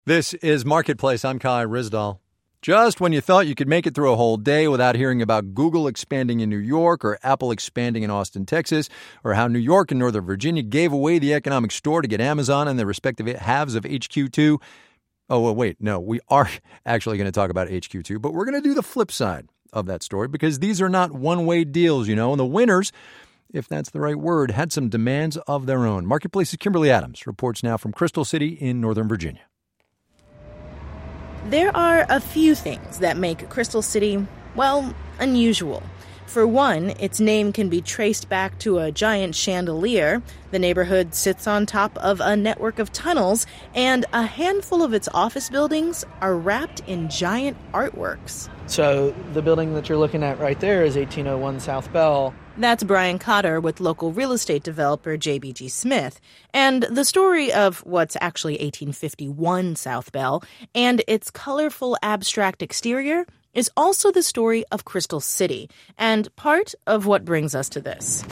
This is Marketplace. I'm Kai Ryssdal. Just when you thought you could make it through a whole day without hearing about Google expanding in New York or Apple expanding in Austin, Texas, or how New York and Northern Virginia gave away the economic store to get Amazon and their respective halves of HQ2. Oh, well, wait, no, we are actually going to talk about HQ2, but we're going to do the flip side of that story because these are not one-way deals, and the winners, if that's the right word, had some demands of their own. Marketplace's Kimberly Adams reports now from Crystal City in Northern Virginia. There are a few things that make Crystal City, well, unusual. For one, its name can be traced back to a giant chandelier. The neighborhood sits on top of a network of tunnels, and a handful of its office buildings are wrapped in giant artworks. So the building that you're looking at right there is 1801 South Bell. That's Brian Cotter with local real estate developer JBG Smith. And the story of what's actually 1851 South Bell and its colorful abstract exterior is also the story of Crystal City and part of what brings us to this.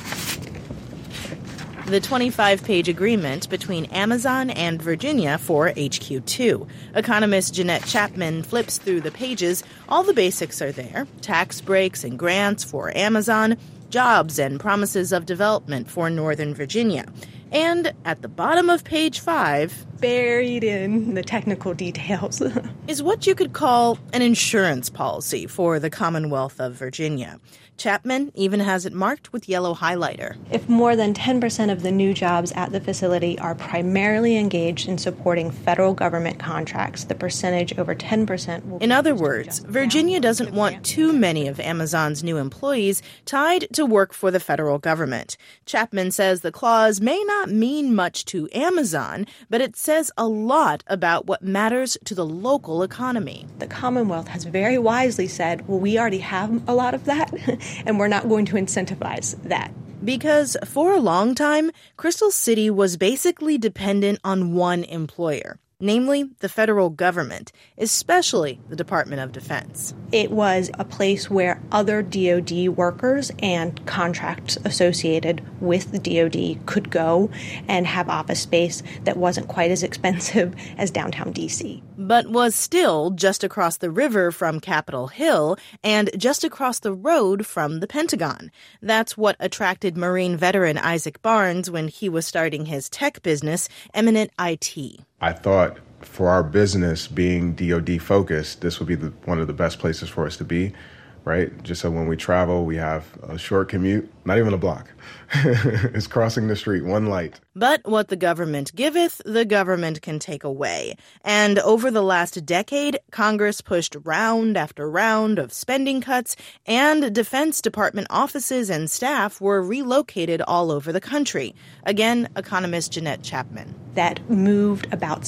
The 25-page agreement between Amazon and Virginia for HQ2. Economist Jeanette Chapman flips through the pages. All the basics are there. Tax breaks and grants for Amazon, jobs and promises of development for Northern Virginia. And at the bottom of page 5, buried in the technical details, is what you could call an insurance policy for the Commonwealth of Virginia. Chapman even has it marked with yellow highlighter. If more than 10% of the new jobs at the facility are primarily engaged in supporting federal government contracts, the percentage over 10% will be... In other words, Virginia doesn't want too many of Amazon's new employees tied to work for the federal government. Chapman says the clause may not mean much to Amazon, but it says a lot about what matters to the local economy. The Commonwealth has very wisely said, well, we already have a lot of that, and we're not going to incentivize that. Because for a long time, Crystal City was basically dependent on one employer, namely the federal government, especially the Department of Defense. It was a place where other DoD workers and contracts associated with the DoD could go and have office space that wasn't quite as expensive as downtown D.C. But was still just across the river from Capitol Hill and just across the road from the Pentagon. That's what attracted Marine veteran Isaac Barnes when he was starting his tech business, Eminent IT. I thought for our business being DoD focused, this would be one of the best places for us to be, right? Just so when we travel, we have a short commute, not even a block. It's crossing the street, one light. But what the government giveth, the government can take away. And over the last decade, Congress pushed round after round of spending cuts, and Defense Department offices and staff were relocated all over the country. Again, economist Jeanette Chapman. That moved about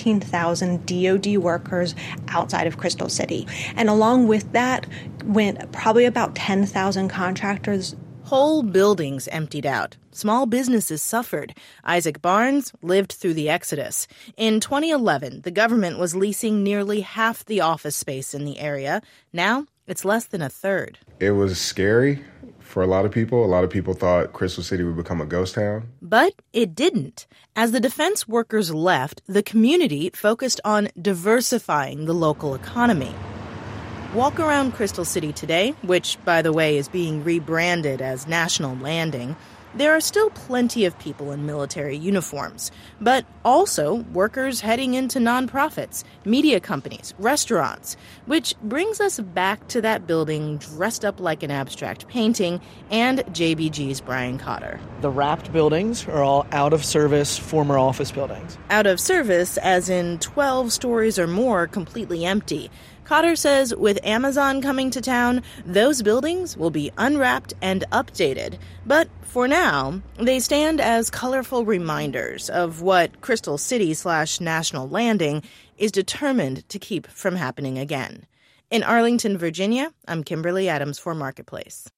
17,000 DoD workers outside of Crystal City. And along with that went probably about 10,000 contractors. Whole buildings emptied out. Small businesses suffered. Isaac Barnes lived through the exodus. In 2011, the government was leasing nearly half the office space in the area. Now, it's less than a third. It was scary for a lot of people. A lot of people thought Crystal City would become a ghost town. But it didn't. As the defense workers left, the community focused on diversifying the local economy. Walk around Crystal City today, which, by the way, is being rebranded as National Landing. There are still plenty of people in military uniforms, but also workers heading into nonprofits, media companies, restaurants, which brings us back to that building dressed up like an abstract painting and JBG's Brian Cotter. The wrapped buildings are all out-of-service former office buildings. Out of service, as in 12 stories or more completely empty. Cotter says with Amazon coming to town, those buildings will be unwrapped and updated. But for now, they stand as colorful reminders of what Crystal City/National Landing is determined to keep from happening again. In Arlington, Virginia, I'm Kimberly Adams for Marketplace.